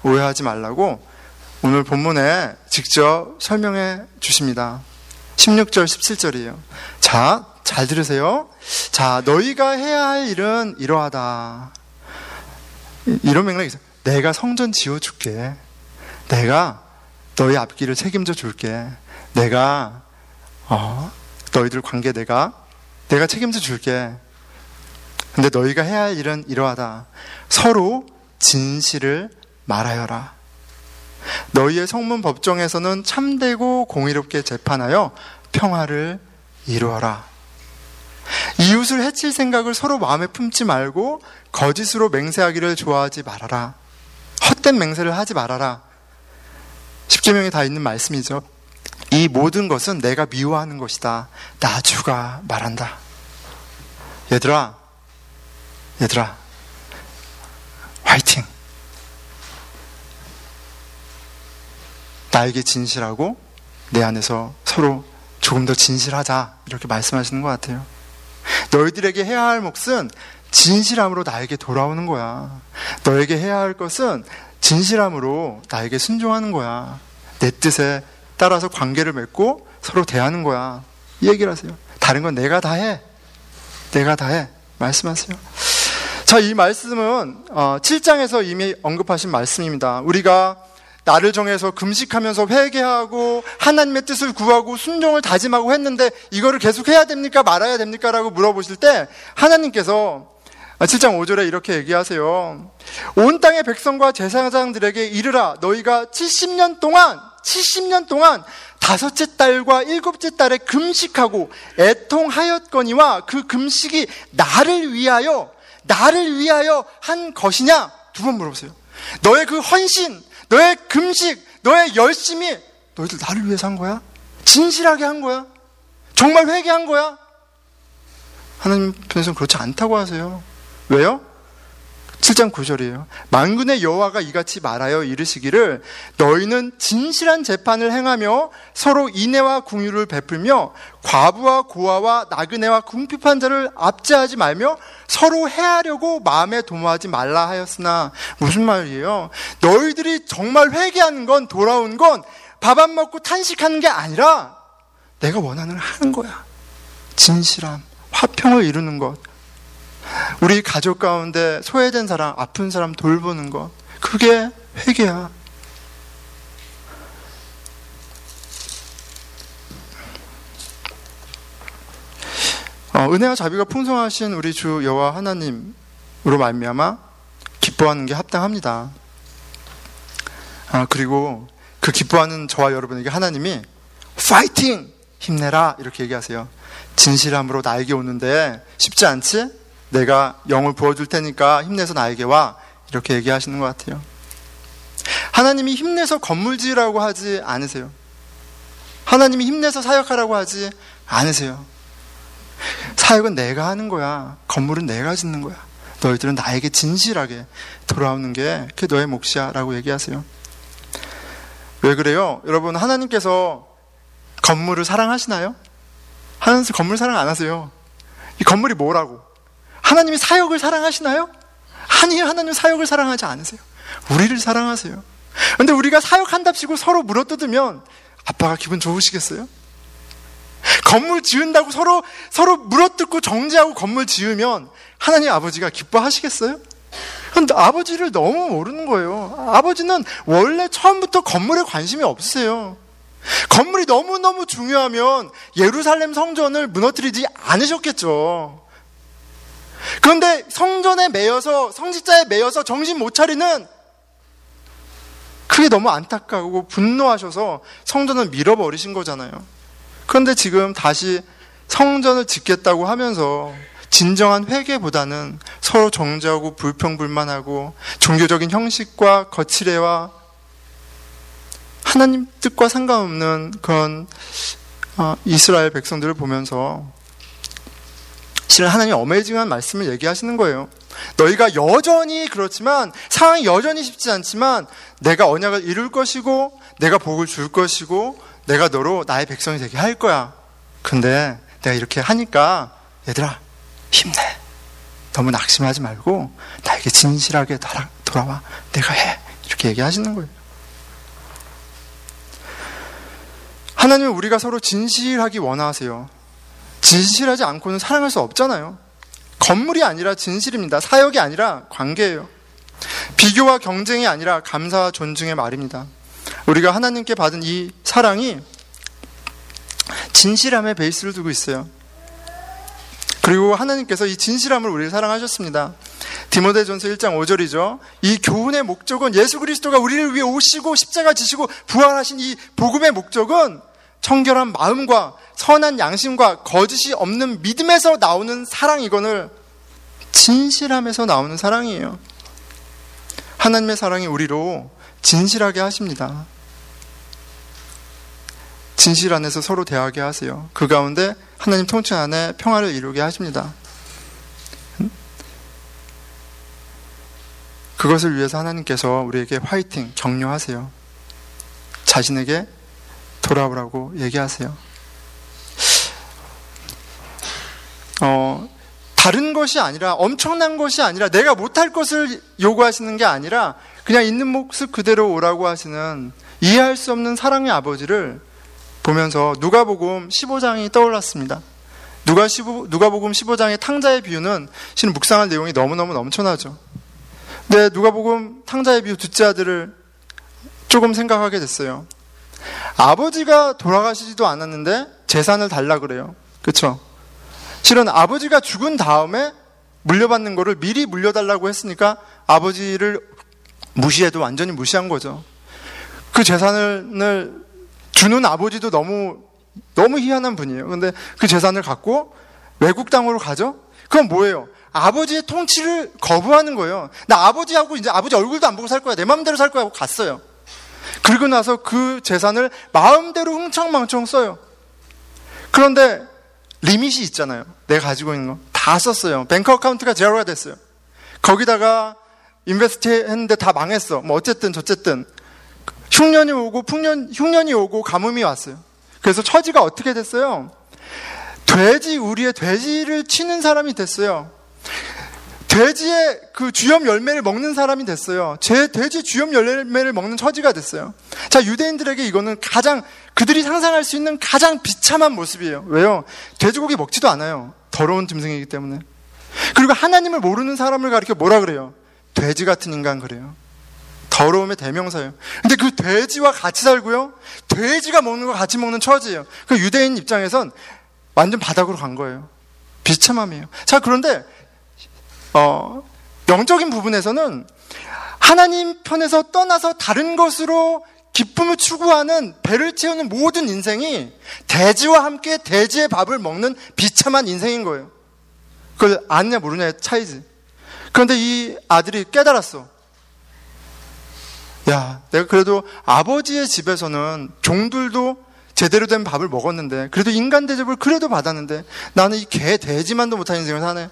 오늘 본문에 직접 설명해 주십니다. 16절 17절이에요. 자, 잘 들으세요. 자, 너희가 해야 할 일은 이러하다. 이런 맥락이 있어요. 내가 성전 지어줄게. 내가 너희 앞길을 책임져 줄게. 내가 너희들 관계 내가 책임져 줄게. 근데 너희가 해야 할 일은 이러하다. 서로 진실을 말하여라. 너희의 성문 법정에서는 참되고 공의롭게 재판하여 평화를 이루어라. 이웃을 해칠 생각을 서로 마음에 품지 말고 거짓으로 맹세하기를 좋아하지 말아라. 헛된 맹세를 하지 말아라. 십계명에 다 있는 말씀이죠. 이 모든 것은 내가 미워하는 것이다. 나 주가 말한다. 얘들아 화이팅. 나에게 진실하고 내 안에서 서로 조금 더 진실하자. 이렇게 말씀하시는 것 같아요. 너희들에게 해야 할 몫은 진실함으로 나에게 돌아오는 거야. 너에게 해야 할 것은 진실함으로 나에게 순종하는 거야. 내 뜻에 따라서 관계를 맺고 서로 대하는 거야. 이 얘기를 하세요. 다른 건 내가 다 해. 말씀하세요. 자, 이 말씀은 7장에서 이미 언급하신 말씀입니다. 우리가 나를 정해서 금식하면서 회개하고 하나님의 뜻을 구하고 순종을 다짐하고 했는데 이거를 계속 해야 됩니까? 말아야 됩니까? 라고 물어보실 때 하나님께서 7장 5절에 이렇게 얘기하세요. 온 땅의 백성과 제사장들에게 이르라. 너희가 70년 동안 다섯째 달과 일곱째 달에 금식하고 애통하였거니와 그 금식이 나를 위하여 한 것이냐? 2번 물어보세요. 너의 그 헌신, 너의 금식, 너의 열심이 너희들 나를 위해서 한 거야? 진실하게 한 거야? 정말 회개한 거야? 하나님 편에서는 그렇지 않다고 하세요. 왜요? 7장 9절이에요. 만군의 여호와가 이같이 말하여 이르시기를 너희는 진실한 재판을 행하며 서로 인애와 긍휼을 베풀며 과부와 고아와 나그네와 궁핍한 자를 압제하지 말며 서로 해하려고 마음에 도모하지 말라 하였으나 무슨 말이에요? 너희들이 정말 회개하는 건 돌아온 건 밥 안 먹고 탄식하는 게 아니라 내가 원하는 걸 하는 거야. 진실함, 화평을 이루는 것. 우리 가족 가운데 소외된 사람, 아픈 사람 돌보는 것. 그게 회개야. 은혜와 자비가 풍성하신 우리 주 여호와 하나님으로 말미암아 기뻐하는 게 합당합니다. 그리고 그 기뻐하는 저와 여러분에게 하나님이 파이팅! 힘내라! 이렇게 얘기하세요. 진실함으로 나에게 오는데 쉽지 않지? 내가 영을 부어줄 테니까 힘내서 나에게 와. 이렇게 얘기하시는 것 같아요. 하나님이 힘내서 건물 지으라고 하지 않으세요. 하나님이 힘내서 사역하라고 하지 않으세요. 사역은 내가 하는 거야. 건물은 내가 짓는 거야. 너희들은 나에게 진실하게 돌아오는 게 그게 너의 몫이야 라고 얘기하세요. 왜 그래요? 여러분, 하나님께서 건물을 사랑하시나요? 하나님 건물 사랑 안 하세요. 이 건물이 뭐라고? 하나님이 사역을 사랑하시나요? 아니요, 하나님 사역을 사랑하지 않으세요. 우리를 사랑하세요. 근데 우리가 사역한답시고 서로 물어뜯으면 아빠가 기분 좋으시겠어요? 건물 지은다고 서로 물어뜯고 정죄하고 건물 지으면 하나님 아버지가 기뻐하시겠어요? 근데 아버지를 너무 모르는 거예요. 아버지는 원래 처음부터 건물에 관심이 없으세요. 건물이 너무너무 중요하면 예루살렘 성전을 무너뜨리지 않으셨겠죠. 그런데 성전에 매여서, 성직자에 매여서 정신 못 차리는, 그게 너무 안타까우고 분노하셔서 성전을 밀어버리신 거잖아요. 그런데 지금 다시 성전을 짓겠다고 하면서 진정한 회개보다는 서로 정죄하고 불평불만하고 종교적인 형식과 거칠애와 하나님 뜻과 상관없는 그런 이스라엘 백성들을 보면서 실은 하나님 어메이징한 말씀을 얘기하시는 거예요. 너희가 여전히 그렇지만, 상황이 여전히 쉽지 않지만 내가 언약을 이룰 것이고 내가 복을 줄 것이고 내가 너로 나의 백성이 되게 할 거야. 근데 내가 이렇게 하니까 얘들아 힘내. 너무 낙심하지 말고 나에게 진실하게 돌아와. 내가 해. 이렇게 얘기하시는 거예요. 하나님은 우리가 서로 진실하기 원하세요. 진실하지 않고는 사랑할 수 없잖아요. 건물이 아니라 진실입니다. 사역이 아니라 관계예요. 비교와 경쟁이 아니라 감사와 존중의 말입니다. 우리가 하나님께 받은 이 사랑이 진실함의 베이스를 두고 있어요. 그리고 하나님께서 이 진실함을 우리를 사랑하셨습니다. 디모데전서 1장 5절이죠. 이 교훈의 목적은 예수 그리스도가 우리를 위해 오시고 십자가 지시고 부활하신 이 복음의 목적은 청결한 마음과 선한 양심과 거짓이 없는 믿음에서 나오는 사랑이거늘 진실함에서 나오는 사랑이에요. 하나님의 사랑이 우리로 진실하게 하십니다. 진실 안에서 서로 대하게 하세요. 그 가운데 하나님 통치 안에 평화를 이루게 하십니다. 그것을 위해서 하나님께서 우리에게 화이팅, 격려하세요. 자신에게 돌아오라고 얘기하세요. 다른 것이 아니라, 엄청난 것이 아니라, 내가 못할 것을 요구하시는 게 아니라 그냥 있는 모습 그대로 오라고 하시는 이해할 수 없는 사랑의 아버지를 보면서 누가복음 15장이 떠올랐습니다. 누가복음 15장의 탕자의 비유는 실은 묵상할 내용이 너무너무 넘쳐나죠. 근데 누가복음 탕자의 비유 둘째 아들을 조금 생각하게 됐어요. 아버지가 돌아가시지도 않았는데 재산을 달라 그래요. 그렇죠? 실은 아버지가 죽은 다음에 물려받는 거를 미리 물려달라고 했으니까 아버지를 무시해도 완전히 무시한 거죠. 그 재산을 주는 아버지도 너무 희한한 분이에요. 근데 그 재산을 갖고 외국 땅으로 가죠? 그건 뭐예요? 아버지의 통치를 거부하는 거예요. 나 아버지하고 이제 아버지 얼굴도 안 보고 살 거야. 내 마음대로 살 거야 하고 갔어요. 그리고 나서 그 재산을 마음대로 흥청망청 써요. 그런데 리밋이 있잖아요. 내가 가지고 있는 거. 다 썼어요. 뱅크 어카운트가 제로가 됐어요. 거기다가 인베스트 했는데 다 망했어. 뭐 어쨌든 저쨌든 흉년이 오고 가뭄이 왔어요. 그래서 처지가 어떻게 됐어요? 우리의 돼지를 치는 사람이 됐어요. 돼지의 그 주염 열매를 먹는 사람이 됐어요. 돼지 주염 열매를 먹는 처지가 됐어요. 자, 유대인들에게 이거는 그들이 상상할 수 있는 가장 비참한 모습이에요. 왜요? 돼지고기 먹지도 않아요. 더러운 짐승이기 때문에. 그리고 하나님을 모르는 사람을 가리켜 뭐라 그래요? 돼지 같은 인간 그래요. 더러움의 대명사예요. 근데 그 돼지와 같이 살고요. 돼지가 먹는 거 같이 먹는 처지예요. 그 유대인 입장에선 완전 바닥으로 간 거예요. 비참함이에요. 자, 그런데 영적인 부분에서는 하나님 편에서 떠나서 다른 것으로 기쁨을 추구하는 배를 채우는 모든 인생이 돼지와 함께 돼지의 밥을 먹는 비참한 인생인 거예요. 그걸 아느냐 모르냐의 차이지. 그런데 이 아들이 깨달았어. 야, 내가 그래도 아버지의 집에서는 종들도 제대로 된 밥을 먹었는데, 그래도 인간 대접을 그래도 받았는데 나는 이 개 돼지만도 못한 인생을 사네.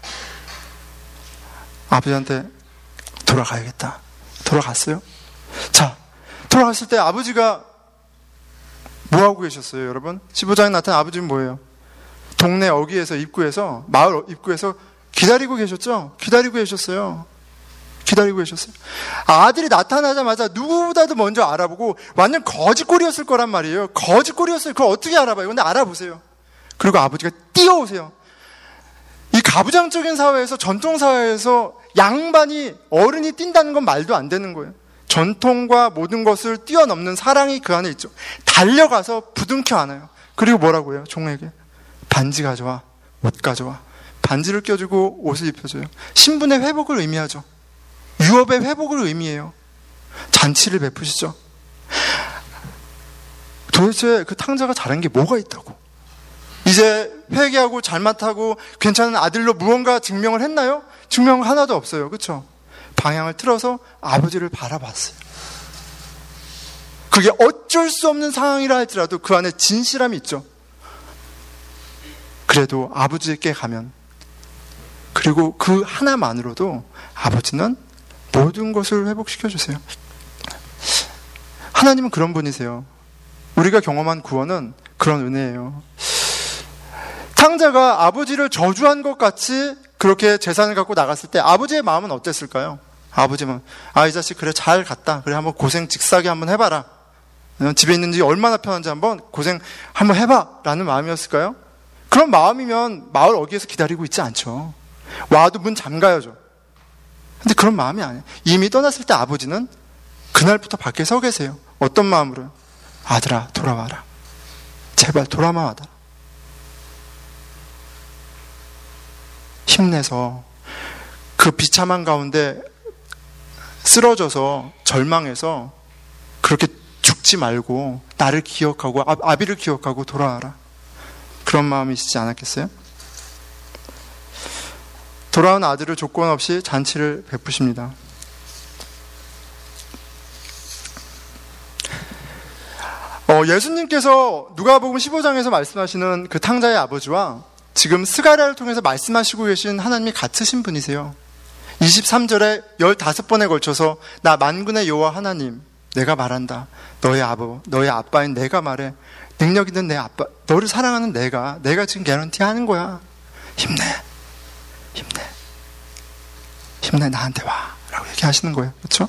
아버지한테 돌아가야겠다. 돌아갔어요. 자, 돌아갔을 때 아버지가 뭐 하고 계셨어요, 여러분? 15장에 나타난 아버지는 뭐예요? 동네 어귀에서, 입구에서, 마을 입구에서 기다리고 계셨죠? 기다리고 계셨어요. 기다리고 계셨어요. 아들이 나타나자마자 누구보다도 먼저 알아보고, 완전 거짓골이었을 거란 말이에요. 거짓골이었어요. 그걸 어떻게 알아봐요? 근데 알아보세요. 그리고 아버지가 뛰어오세요. 이 가부장적인 사회에서, 전통사회에서 양반이, 어른이 뛴다는 건 말도 안 되는 거예요. 전통과 모든 것을 뛰어넘는 사랑이 그 안에 있죠. 달려가서 부둥켜 안아요. 그리고 뭐라고 해요? 종에게 반지 가져와, 옷 가져와. 반지를 껴주고 옷을 입혀줘요. 신분의 회복을 의미하죠. 유업의 회복을 의미해요. 잔치를 베푸시죠. 도대체 그 탕자가 잘한 게 뭐가 있다고? 이제 회개하고 잘못하고 괜찮은 아들로 무언가 증명을 했나요? 증명 하나도 없어요. 그렇죠? 방향을 틀어서 아버지를 바라봤어요. 그게 어쩔 수 없는 상황이라 할지라도 그 안에 진실함이 있죠. 그래도 아버지께 가면, 그리고 그 하나만으로도 아버지는 모든 것을 회복시켜 주세요. 하나님은 그런 분이세요. 우리가 경험한 구원은 그런 은혜예요. 탕자가 아버지를 저주한 것 같이 그렇게 재산을 갖고 나갔을 때 아버지의 마음은 어땠을까요? 아버지는 이 자식 그래 잘 갔다. 그래 한번 고생 직사게 한번 해봐라. 집에 있는지 얼마나 편한지 한번 고생 한번 해봐 라는 마음이었을까요? 그런 마음이면 마을 어귀에서 기다리고 있지 않죠. 와도 문 잠가야죠. 근데 그런 마음이 아니에요. 이미 떠났을 때 아버지는 그날부터 밖에 서 계세요. 어떤 마음으로요? 아들아 돌아와라. 제발 돌아와라. 힘내서 그 비참한 가운데 쓰러져서 절망해서 그렇게 죽지 말고 나를 기억하고 아비를 기억하고 돌아와라. 그런 마음이시지 않았겠어요? 돌아온 아들을 조건 없이 잔치를 베푸십니다. 예수님께서 누가복음 15장에서 말씀하시는 그 탕자의 아버지와 지금 스가랴를 통해서 말씀하시고 계신 하나님이 같으신 분이세요. 23절에 15번에 걸쳐서 나 만군의 여호와 하나님 내가 말한다. 너의 아빠인 내가 말해. 능력 있는 내 아빠, 너를 사랑하는 내가 지금 개런티 하는 거야. 힘내 나한테 와 라고 얘기하시는 거예요. 그렇죠?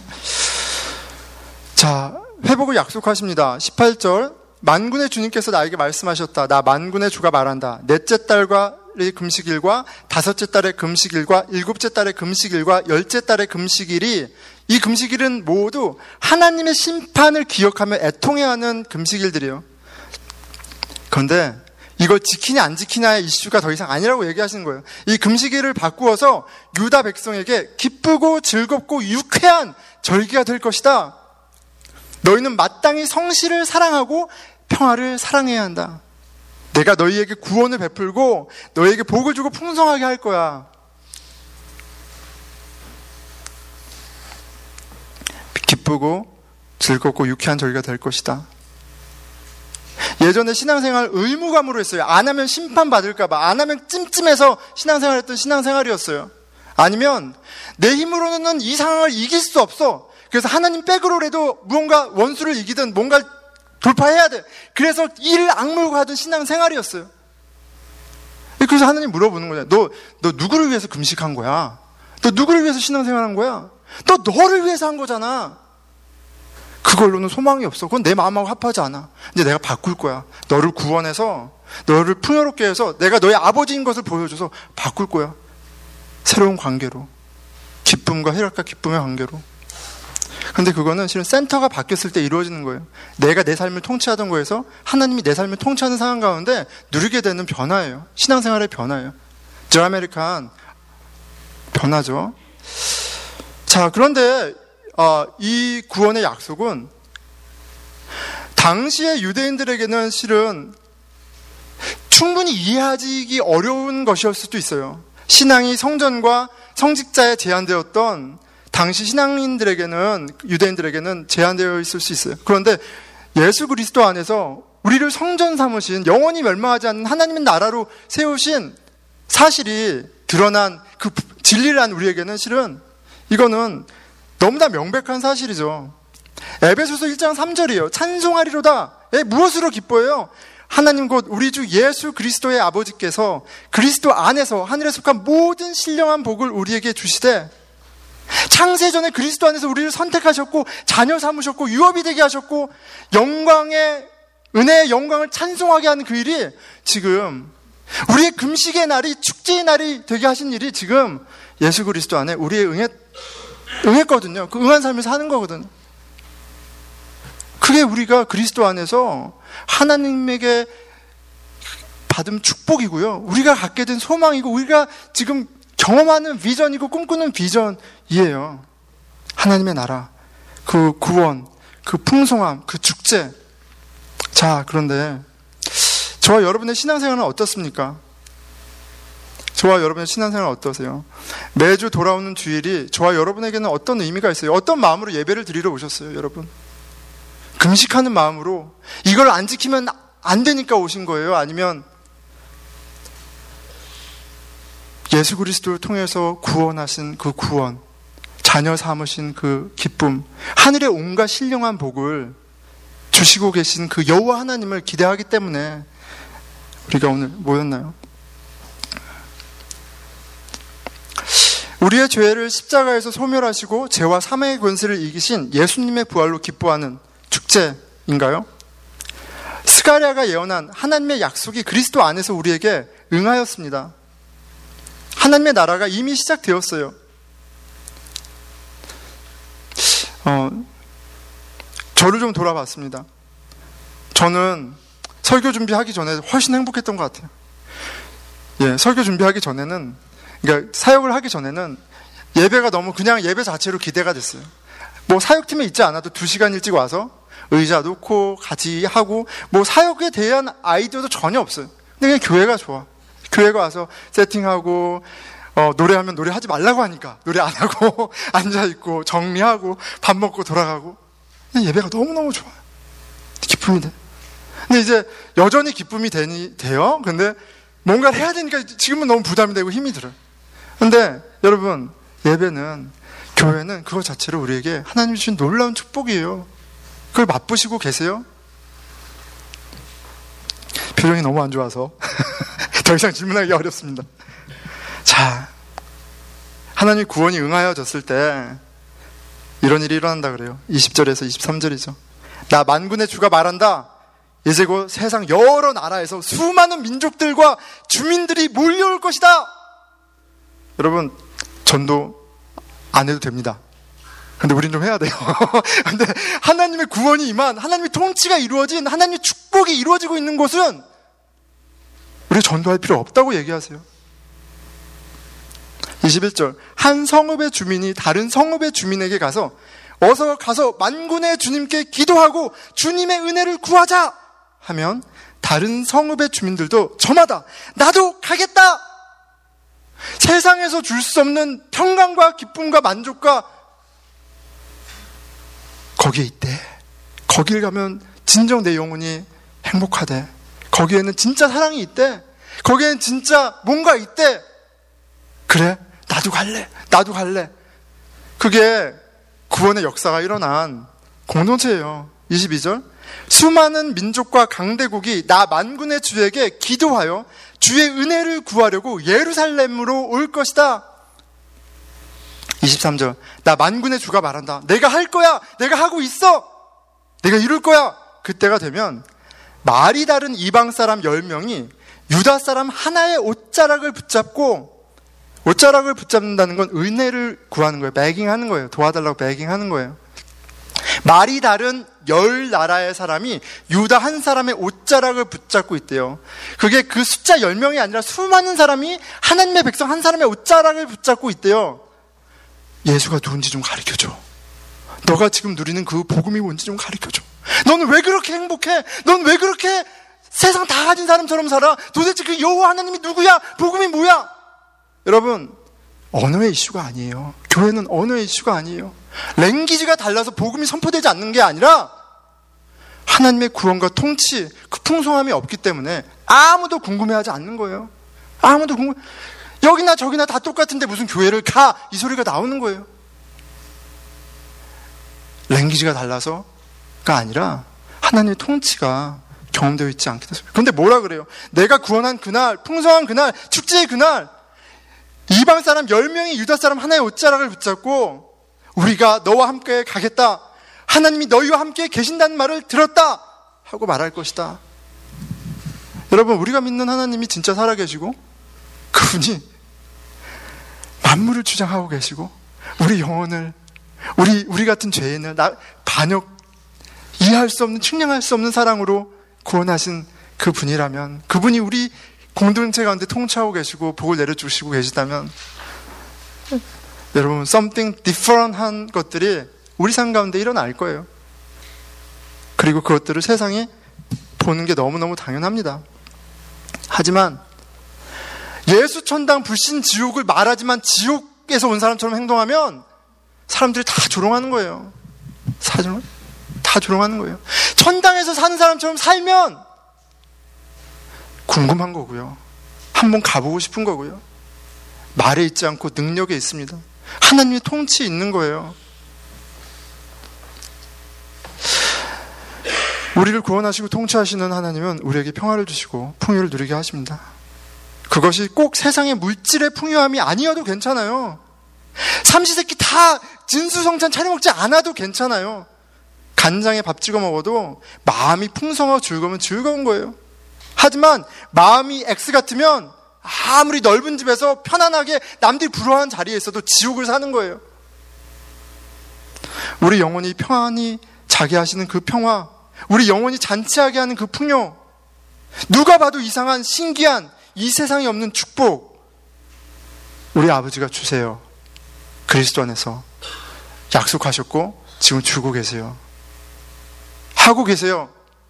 자, 회복을 약속하십니다. 18절 만군의 주님께서 나에게 말씀하셨다. 나 만군의 주가 말한다. 넷째 달의 금식일과 다섯째 달의 금식일과 일곱째 달의 금식일과 열째 달의 금식일이, 이 금식일은 모두 하나님의 심판을 기억하며 애통해야 하는 금식일들이에요. 그런데 이걸 지키냐 안 지키냐의 이슈가 더 이상 아니라고 얘기하시는 거예요. 이 금식일을 바꾸어서 유다 백성에게 기쁘고 즐겁고 유쾌한 절기가 될 것이다. 너희는 마땅히 성실을 사랑하고 평화를 사랑해야 한다. 내가 너희에게 구원을 베풀고 너희에게 복을 주고 풍성하게 할 거야. 기쁘고 즐겁고 유쾌한 절기가 될 것이다. 예전에 신앙생활 의무감으로 했어요. 안 하면 심판받을까봐, 안 하면 찜찜해서 신앙생활 했던 신앙생활이었어요. 아니면 내 힘으로는 이 상황을 이길 수 없어. 그래서 하나님 백으로라도 무언가 원수를 이기든 뭔가 돌파해야 돼. 그래서 이를 악물고 하던 신앙생활이었어요. 그래서 하나님 물어보는 거야. 너 누구를 위해서 금식한 거야? 너 누구를 위해서 신앙생활한 거야? 너 너를 위해서 한 거잖아. 그걸로는 소망이 없어. 그건 내 마음하고 합하지 않아. 이제 내가 바꿀 거야. 너를 구원해서, 너를 풍요롭게 해서 내가 너의 아버지인 것을 보여줘서 바꿀 거야. 새로운 관계로. 기쁨과 희락과 기쁨의 관계로. 근데 그거는 실은 센터가 바뀌었을 때 이루어지는 거예요. 내가 내 삶을 통치하던 거에서 하나님이 내 삶을 통치하는 상황 가운데 누리게 되는 변화예요. 신앙생활의 변화예요. 드라메리칸 변화죠. 자, 그런데 이 구원의 약속은 당시의 유대인들에게는 실은 충분히 이해하기 어려운 것이었을 수도 있어요. 신앙이 성전과 성직자에 제한되었던 당시 신앙인들에게는, 유대인들에게는 제한되어 있을 수 있어요. 그런데 예수 그리스도 안에서 우리를 성전 삼으신 영원히 멸망하지 않는 하나님의 나라로 세우신 사실이 드러난 그 진리를 한 우리에게는 실은 이거는 너무나 명백한 사실이죠. 에베소서 1장 3절이에요. 찬송하리로다. 무엇으로 기뻐해요? 하나님 곧 우리 주 예수 그리스도의 아버지께서 그리스도 안에서 하늘에 속한 모든 신령한 복을 우리에게 주시되 창세전에 그리스도 안에서 우리를 선택하셨고 자녀 삼으셨고 유업이 되게 하셨고 영광의 은혜의 영광을 찬송하게 하는 그 일이 지금 우리의 금식의 날이 축제의 날이 되게 하신 일이 지금 예수 그리스도 안에 우리의 응했거든요. 그 응한 삶을 사는 거거든요. 그게 우리가 그리스도 안에서 하나님에게 받은 축복이고요. 우리가 갖게 된 소망이고 우리가 지금 경험하는 비전이고 꿈꾸는 비전이에요. 하나님의 나라, 그 구원, 그 풍성함, 그 축제. 자, 그런데 저와 여러분의 신앙생활은 어떻습니까? 저와 여러분의 신앙생활은 어떠세요? 매주 돌아오는 주일이 저와 여러분에게는 어떤 의미가 있어요? 어떤 마음으로 예배를 드리러 오셨어요, 여러분? 금식하는 마음으로 이걸 안 지키면 안 되니까 오신 거예요? 아니면 예수 그리스도를 통해서 구원하신 그 구원, 자녀 삼으신 그 기쁨, 하늘의 온갖 신령한 복을 주시고 계신 그 여호와 하나님을 기대하기 때문에 우리가 오늘 모였나요? 우리의 죄를 십자가에서 소멸하시고 죄와 사망의 권세를 이기신 예수님의 부활로 기뻐하는 축제인가요? 스가랴가 예언한 하나님의 약속이 그리스도 안에서 우리에게 응하였습니다. 하나님의 나라가 이미 시작되었어요. 저를 좀 돌아봤습니다. 저는 설교 준비하기 전에 훨씬 행복했던 것 같아요. 설교 준비하기 전에는, 그러니까 사역을 하기 전에는 예배가 너무 그냥 예배 자체로 기대가 됐어요. 뭐 사역팀에 있지 않아도 2시간 일찍 와서 의자 놓고 같이 하고 뭐 사역에 대한 아이디어도 전혀 없어요. 근데 그냥 교회가 좋아. 교회가 와서 세팅하고 노래하면 노래하지 말라고 하니까 노래 안 하고 앉아있고 정리하고 밥 먹고 돌아가고 예배가 너무너무 좋아요. 기쁨이 돼. 근데 이제 여전히 기쁨이 돼요. 근데 뭔가를 해야 되니까 지금은 너무 부담이 되고 힘이 들어요. 근데 여러분, 예배는, 교회는 그것 자체로 우리에게 하나님이 주신 놀라운 축복이에요. 그걸 맛보시고 계세요? 표정이 너무 안 좋아서 더 이상 질문하기 어렵습니다. 자, 하나님 구원이 응하여졌을 때 이런 일이 일어난다 그래요. 20절에서 23절이죠. 나 만군의 주가 말한다. 이제 곧 세상 여러 나라에서 수많은 민족들과 주민들이 몰려올 것이다. 여러분, 전도 안 해도 됩니다. 근데 우린 좀 해야 돼요. 근데 하나님의 구원이 임한, 하나님의 통치가 이루어진, 하나님의 축복이 이루어지고 있는 곳은 우리 전도할 필요 없다고 얘기하세요. 21절, 한 성읍의 주민이 다른 성읍의 주민에게 가서 어서 가서 만군의 주님께 기도하고 주님의 은혜를 구하자 하면 다른 성읍의 주민들도 저마다 나도 가겠다. 세상에서 줄 수 없는 평강과 기쁨과 만족과 거기에 있대. 거길 가면 진정 내 영혼이 행복하대. 거기에는 진짜 사랑이 있대. 거기에는 진짜 뭔가 있대. 그래, 나도 갈래. 나도 갈래. 그게 구원의 역사가 일어난 공동체예요. 22절, 수많은 민족과 강대국이 나 만군의 주에게 기도하여 주의 은혜를 구하려고 예루살렘으로 올 것이다. 23절, 나 만군의 주가 말한다. 내가 할 거야. 내가 하고 있어. 내가 이룰 거야. 그때가 되면 말이 다른 이방 사람 10명이 유다 사람 하나의 옷자락을 붙잡고, 옷자락을 붙잡는다는 건 은혜를 구하는 거예요. begging하는 거예요. 도와달라고 begging하는 거예요. 말이 다른 10나라의 사람이 유다 한 사람의 옷자락을 붙잡고 있대요. 그게 그 숫자 10명이 아니라 수많은 사람이 하나님의 백성 한 사람의 옷자락을 붙잡고 있대요. 예수가 누군지 좀 가르쳐줘. 너가 지금 누리는 그 복음이 뭔지 좀 가르쳐줘. 너는 왜 그렇게 행복해? 넌 왜 그렇게 세상 다 가진 사람처럼 살아? 도대체 그 여호와 하나님이 누구야? 복음이 뭐야? 여러분, 언어의 이슈가 아니에요. 교회는 언어의 이슈가 아니에요. 랭귀지가 달라서 복음이 선포되지 않는 게 아니라 하나님의 구원과 통치, 그 풍성함이 없기 때문에 아무도 궁금해하지 않는 거예요. 아무도 여기나 저기나 다 똑같은데 무슨 교회를 가! 이 소리가 나오는 거예요. 랭귀지가 달라서가 아니라 하나님의 통치가 경험되어 있지 않기 때문에. 그런데 뭐라 그래요? 내가 구원한 그날, 풍성한 그날, 축제의 그날, 이방 사람 10명이 유다 사람 하나의 옷자락을 붙잡고 우리가 너와 함께 가겠다. 하나님이 너희와 함께 계신다는 말을 들었다 하고 말할 것이다. 여러분, 우리가 믿는 하나님이 진짜 살아계시고 그분이 만물을 주장하고 계시고 우리 영혼을, 우리 같은 죄인을 반역, 이해할 수 없는, 측량할 수 없는 사랑으로 구원하신 그분이라면, 그분이 우리 공동체 가운데 통치하고 계시고 복을 내려주시고 계시다면, 여러분, something different한 것들이 우리 삶 가운데 일어날 거예요. 그리고 그것들을 세상이 보는 게 너무너무 당연합니다. 하지만 예수 천당 불신 지옥을 말하지만 지옥에서 온 사람처럼 행동하면 사람들이 다 조롱하는 거예요. 다 조롱하는 거예요. 천당에서 사는 사람처럼 살면 궁금한 거고요. 한번 가보고 싶은 거고요. 말에 있지 않고 능력에 있습니다. 하나님의 통치에 있는 거예요. 우리를 구원하시고 통치하시는 하나님은 우리에게 평화를 주시고 풍요를 누리게 하십니다. 그것이 꼭 세상의 물질의 풍요함이 아니어도 괜찮아요. 삼시세끼 다 진수성찬 차려 먹지 않아도 괜찮아요. 간장에 밥 찍어 먹어도 마음이 풍성하고 즐거우면 즐거운 거예요. 하지만 마음이 X 같으면 아무리 넓은 집에서 편안하게 남들이 부러워하는 자리에 있어도 지옥을 사는 거예요. 우리 영혼이 평안히 자게 하시는 그 평화, 우리 영혼이 잔치하게 하는 그 풍요, 누가 봐도 이상한 신기한 이 세상에 없는 축복, 우리 아버지가 주세요. 그리스도 안에서 약속하셨고 지금 주고 계세요. 하고 계세요.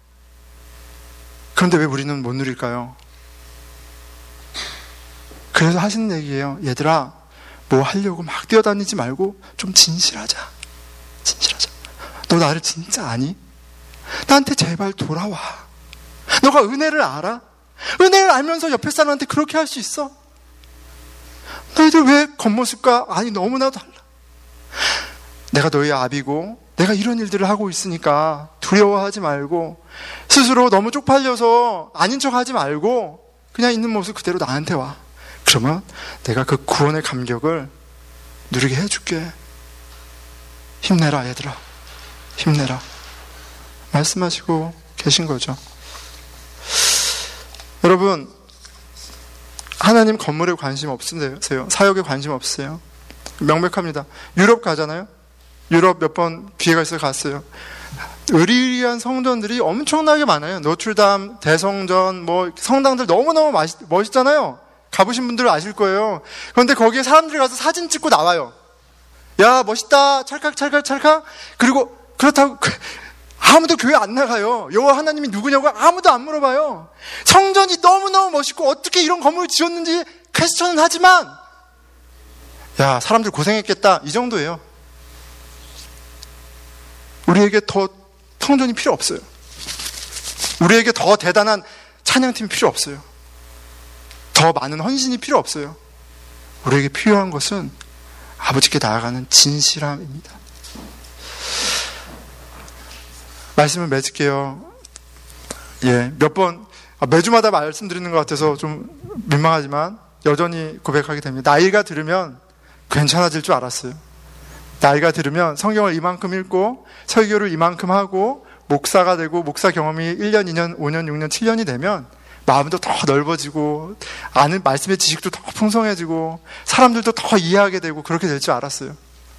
그런데 왜 우리는 못 누릴까요? 그래서 하시는 얘기예요. 얘들아, 뭐 하려고 막 뛰어다니지 말고 좀 진실하자. 너 나를 진짜 아니? 나한테 제발 돌아와. 너가 은혜를 알아? 은혜를 알면서 옆에 사람한테 그렇게 할 수 있어? 너희들 왜 겉모습과 아니 너무나도 달라. 내가 너희 아비고 내가 이런 일들을 하고 있으니까 두려워하지 말고, 스스로 너무 쪽팔려서 아닌 척하지 말고 그냥 있는 모습 그대로 나한테 와. 그러면 내가 그 구원의 감격을 누리게 해줄게. 힘내라 얘들아, 힘내라 말씀하시고 계신 거죠. 여러분, 하나님 건물에 관심 없으세요? 사역에 관심 없으세요? 명백합니다. 유럽 가잖아요. 유럽 몇 번 기회가 있어서 갔어요. 의리의리한 성전들이 엄청나게 많아요. 노트르담, 대성전, 뭐 성당들 너무너무 멋있잖아요. 가보신 분들은 아실 거예요. 그런데 거기에 사람들이 가서 사진 찍고 나와요. 야, 멋있다, 찰칵. 그리고 그렇다고 아무도 교회 안 나가요. 여호와 하나님이 누구냐고 아무도 안 물어봐요. 성전이 너무너무 멋있고 어떻게 이런 건물을 지었는지 퀘스천은 하지만, 야, 사람들 고생했겠다, 이 정도예요. 우리에게 더 성전이 필요 없어요. 우리에게 더 대단한 찬양팀이 필요 없어요. 더 많은 헌신이 필요 없어요. 우리에게 필요한 것은 아버지께 나아가는 진실함입니다. 말씀을 맺을게요. 몇 번 매주마다 말씀드리는 것 같아서 좀 민망하지만 여전히 고백하게 됩니다. 나이가 들으면 괜찮아질 줄 알았어요. 나이가 들으면 성경을 이만큼 읽고 설교를 이만큼 하고 목사가 되고 목사 경험이 1년, 2년, 5년, 6년, 7년이 되면 마음도 더 넓어지고 아는 말씀의 지식도 더 풍성해지고 사람들도 더 이해하게 되고 그렇게 될 줄 알았어요.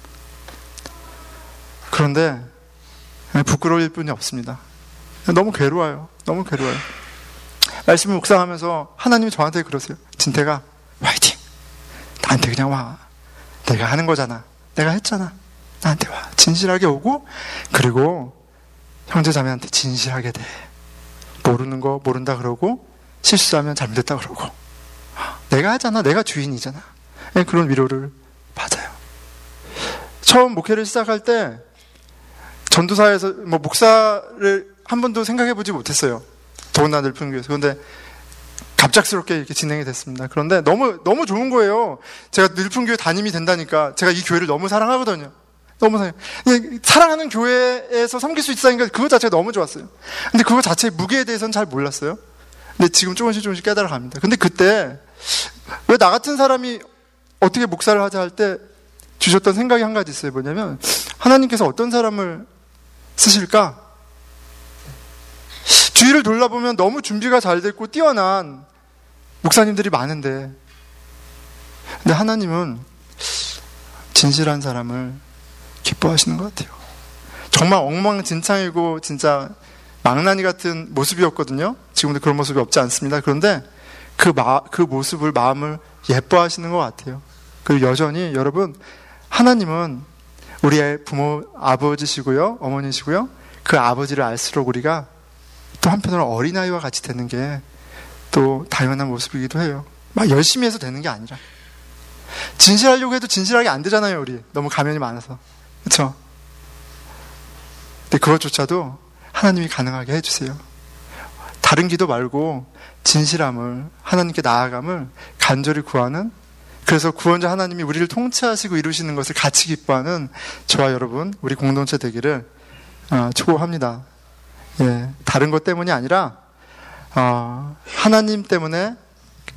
그런데 부끄러울 뿐이 없습니다. 너무 괴로워요. 너무 괴로워요. 말씀을 묵상하면서 하나님이 저한테 그러세요. 진태가 화이팅! 나한테 그냥 와. 내가 하는 거잖아. 내가 했잖아. 나한테 와. 진실하게 오고, 그리고 형제자매한테 진실하게 돼. 모르는 거 모른다 그러고 실수하면 잘못했다 그러고, 내가 하잖아. 내가 주인이잖아. 그런 위로를 받아요. 처음 목회를 시작할 때 전도사에서 목사를 한 번도 생각해 보지 못했어요. 더군다나 늘품교회에서. 그런데 갑작스럽게 이렇게 진행이 됐습니다. 그런데 너무 좋은 거예요. 제가 늘품교회 담임이 된다니까. 제가 이 교회를 너무 사랑하거든요. 너무 사랑하는 교회에서 섬길 수 있다니까 그거 자체가 너무 좋았어요. 근데 그거 자체의 무게에 대해서는 잘 몰랐어요. 근데 지금 조금씩 깨달아갑니다. 근데 그때 왜 나 같은 사람이 어떻게 목사를 하자 할 때 주셨던 생각이 한 가지 있어요. 뭐냐면 하나님께서 어떤 사람을 쓰실까? 주위를 돌아보면 너무 준비가 잘 됐고 뛰어난 목사님들이 많은데, 근데 하나님은 진실한 사람을 기뻐하시는 것 같아요. 정말 엉망진창이고 진짜 망나니 같은 모습이었거든요. 지금도 그런 모습이 없지 않습니다. 그런데 그 모습을, 마음을 예뻐하시는 것 같아요. 그리고 여전히 여러분, 하나님은 우리의 부모, 아버지시고요, 어머니시고요. 그 아버지를 알수록 우리가 또 한편으로 어린아이와 같이 되는 게 또 당연한 모습이기도 해요. 막 열심히 해서 되는 게 아니라. 진실하려고 해도 진실하게 안 되잖아요, 우리. 너무 가면이 많아서. 그렇죠? 근데 그것조차도 하나님이 가능하게 해주세요. 다른 기도 말고 진실함을, 하나님께 나아감을 간절히 구하는, 그래서 구원자 하나님이 우리를 통치하시고 이루시는 것을 같이 기뻐하는 저와 여러분, 우리 공동체 되기를 축복합니다. 예, 다른 것 때문이 아니라 하나님 때문에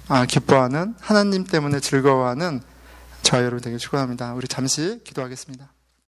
기뻐하는, 하나님 때문에 즐거워하는 저와 여러분 되길 축복합니다. 우리 잠시 기도하겠습니다.